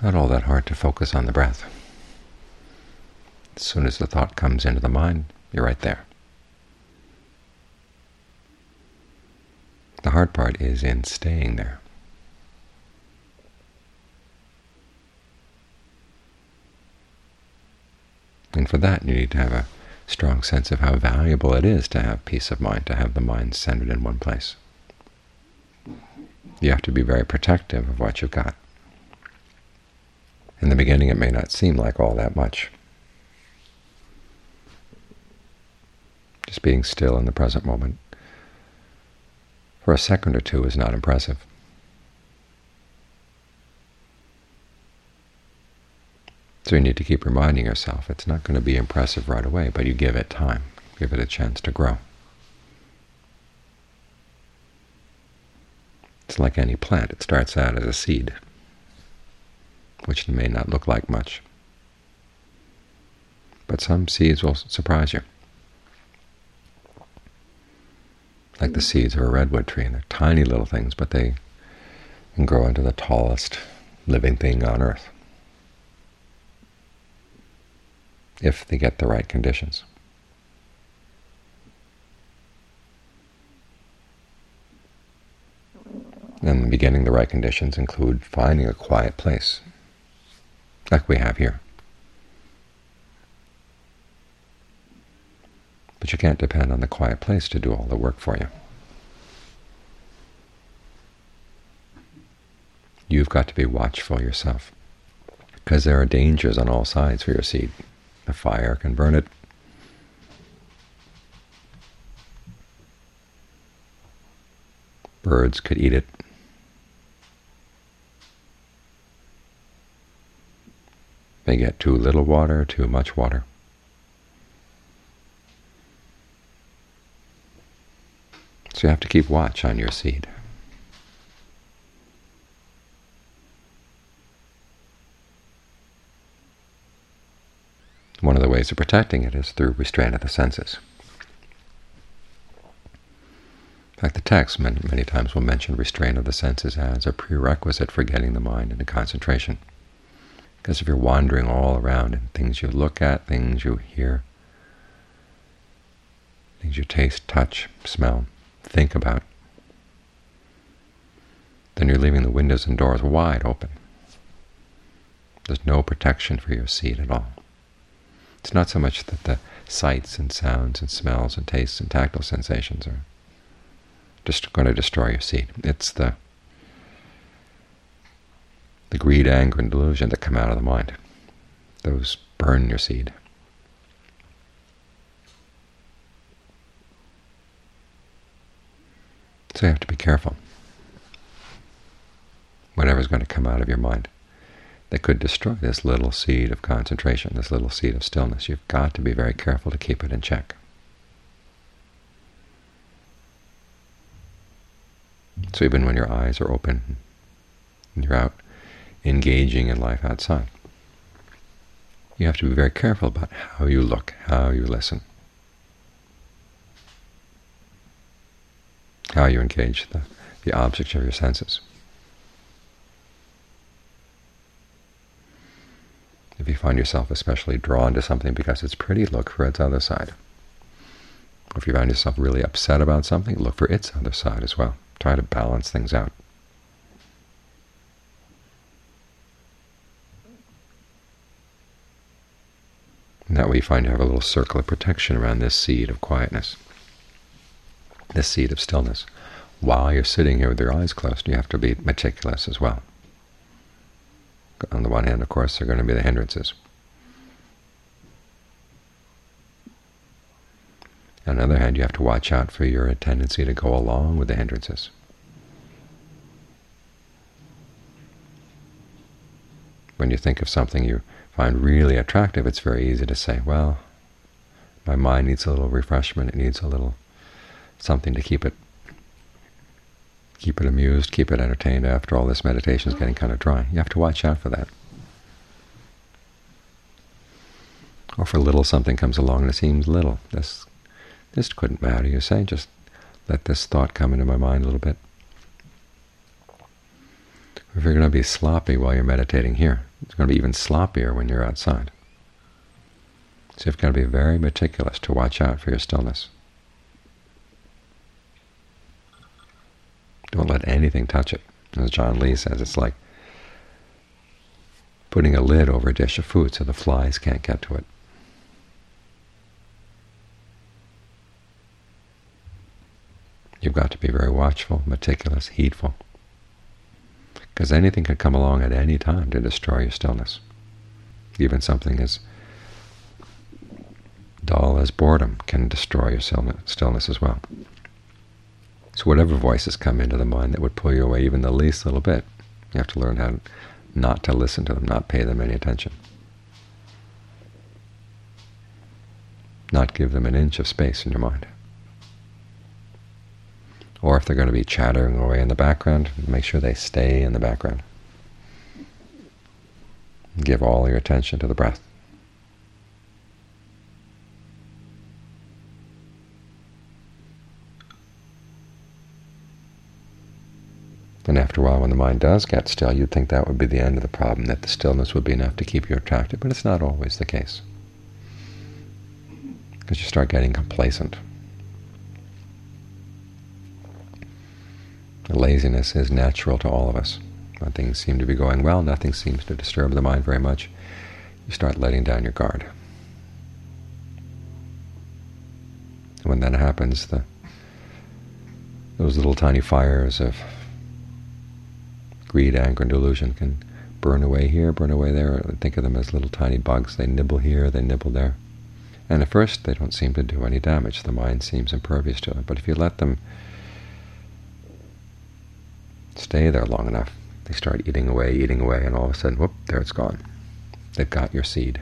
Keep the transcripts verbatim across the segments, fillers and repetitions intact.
not all that hard to focus on the breath. As soon as the thought comes into the mind, you're right there. The hard part is in staying there. And for that, you need to have a strong sense of how valuable it is to have peace of mind, to have the mind centered in one place. You have to be very protective of what you've got. In the beginning, it may not seem like all that much. Just being still in the present moment for a second or two is not impressive. So you need to keep reminding yourself it's not going to be impressive right away, but you give it time, give it a chance to grow. It's like any plant. It starts out as a seed, which may not look like much. But some seeds will surprise you. Like the seeds of a redwood tree. They're tiny little things, but they can grow into the tallest living thing on earth, if they get the right conditions. In the beginning, the right conditions include finding a quiet place, like we have here. But you can't depend on the quiet place to do all the work for you. You've got to be watchful yourself, because there are dangers on all sides for your seed. The fire can burn it. Birds could eat it. May get too little water, too much water. So you have to keep watch on your seed. One of the ways of protecting it is through restraint of the senses. In fact, the text many, many times will mention restraint of the senses as a prerequisite for getting the mind into concentration. Because if you're wandering all around and things you look at, things you hear, things you taste, touch, smell, think about, then you're leaving the windows and doors wide open. There's no protection for your seed at all. It's not so much that the sights and sounds and smells and tastes and tactile sensations are just going to destroy your seed. It's the the greed, anger, and delusion that come out of the mind. Those burn your seed. So you have to be careful. Whatever's going to come out of your mind that could destroy this little seed of concentration, this little seed of stillness, you've got to be very careful to keep it in check. So even when your eyes are open and you're out engaging in life outside, you have to be very careful about how you look, how you listen, how you engage the, the objects of your senses. If you find yourself especially drawn to something because it's pretty, look for its other side. If you find yourself really upset about something, look for its other side as well. Try to balance things out. And that way you find you have a little circle of protection around this seed of quietness, this seed of stillness. While you're sitting here with your eyes closed, you have to be meticulous as well. On the one hand, of course, there are going to be the hindrances. On the other hand, you have to watch out for your tendency to go along with the hindrances. When you think of something you find really attractive, it's very easy to say, well, my mind needs a little refreshment, it needs a little something to keep it keep it amused, keep it entertained after all this meditation is getting kind of dry. You have to watch out for that. Or if a little something comes along and it seems little, this this couldn't matter, you say, just let this thought come into my mind a little bit. If you're going to be sloppy while you're meditating here, it's going to be even sloppier when you're outside. So you've got to be very meticulous to watch out for your stillness. Don't let anything touch it. As John Lee says, it's like putting a lid over a dish of food so the flies can't get to it. You've got to be very watchful, meticulous, heedful, because anything could come along at any time to destroy your stillness. Even something as dull as boredom can destroy your stillness as well. So whatever voices come into the mind that would pull you away even the least little bit, you have to learn how not to listen to them, not pay them any attention. Not give them an inch of space in your mind. Or if they're going to be chattering away in the background, make sure they stay in the background. Give all your attention to the breath. And after a while, when the mind does get still, you'd think that would be the end of the problem, that the stillness would be enough to keep you attracted, but it's not always the case, because you start getting complacent. Laziness is natural to all of us. When things seem to be going well, nothing seems to disturb the mind very much, you start letting down your guard. And when that happens, the those little tiny fires of greed, anger, and delusion can burn away here, burn away there. Think of them as little tiny bugs. They nibble here, they nibble there. And at first they don't seem to do any damage. The mind seems impervious to it. But if you let them stay there long enough, they start eating away, eating away, and all of a sudden, whoop, there it's gone. They've got your seed.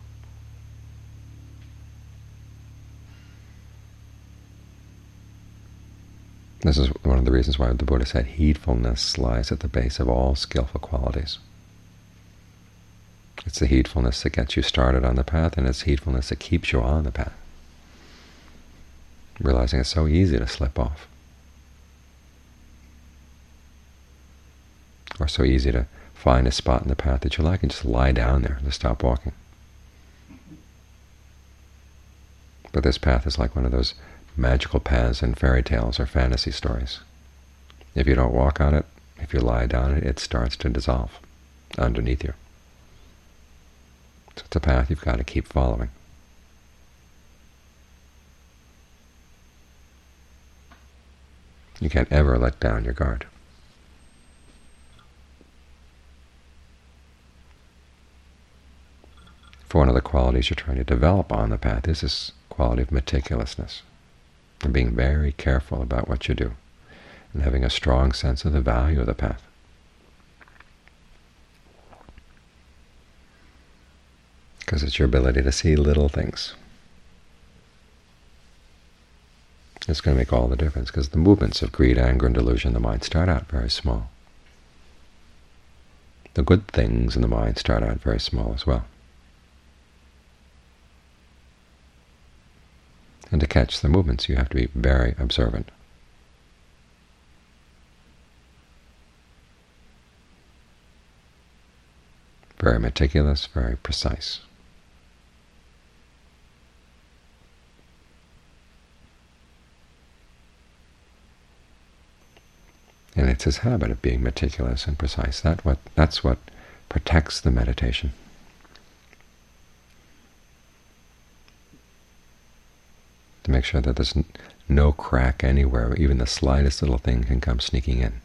This is one of the reasons why the Buddha said heedfulness lies at the base of all skillful qualities. It's the heedfulness that gets you started on the path, and it's heedfulness that keeps you on the path. Realizing it's so easy to slip off, or so easy to find a spot in the path that you like and just lie down there to stop walking. But this path is like one of those magical paths in fairy tales or fantasy stories. If you don't walk on it, if you lie down it, it starts to dissolve underneath you. So it's a path you've got to keep following. You can't ever let down your guard. For one of the qualities you're trying to develop on the path is this quality of meticulousness, and being very careful about what you do, and having a strong sense of the value of the path. Because it's your ability to see little things. It's going to make all the difference, because the movements of greed, anger, and delusion in the mind start out very small. The good things in the mind start out very small as well. And to catch the movements, you have to be very observant. Very meticulous, very precise. And it's his habit of being meticulous and precise. That what, that's what protects the meditation. To make sure that there's no crack anywhere, even the slightest little thing can come sneaking in.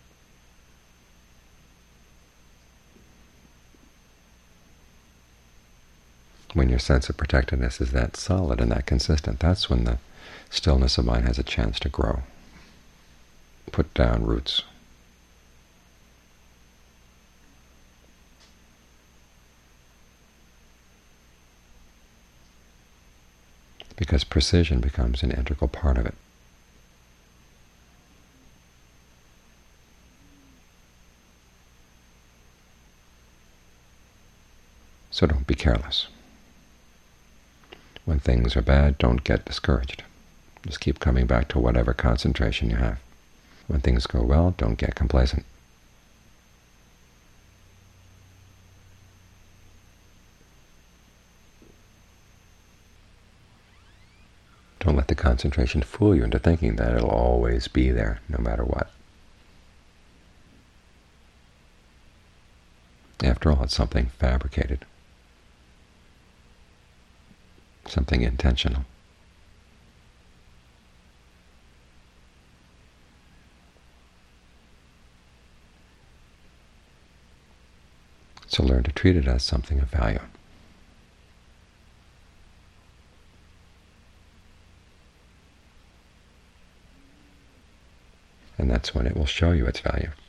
When your sense of protectedness is that solid and that consistent, that's when the stillness of mind has a chance to grow, put down roots. Because precision becomes an integral part of it. So don't be careless. When things are bad, don't get discouraged. Just keep coming back to whatever concentration you have. When things go well, don't get complacent. the concentration fool you into thinking that it'll always be there, no matter what. After all, it's something fabricated, something intentional. So learn to treat it as something of value. And that's when it will show you its value.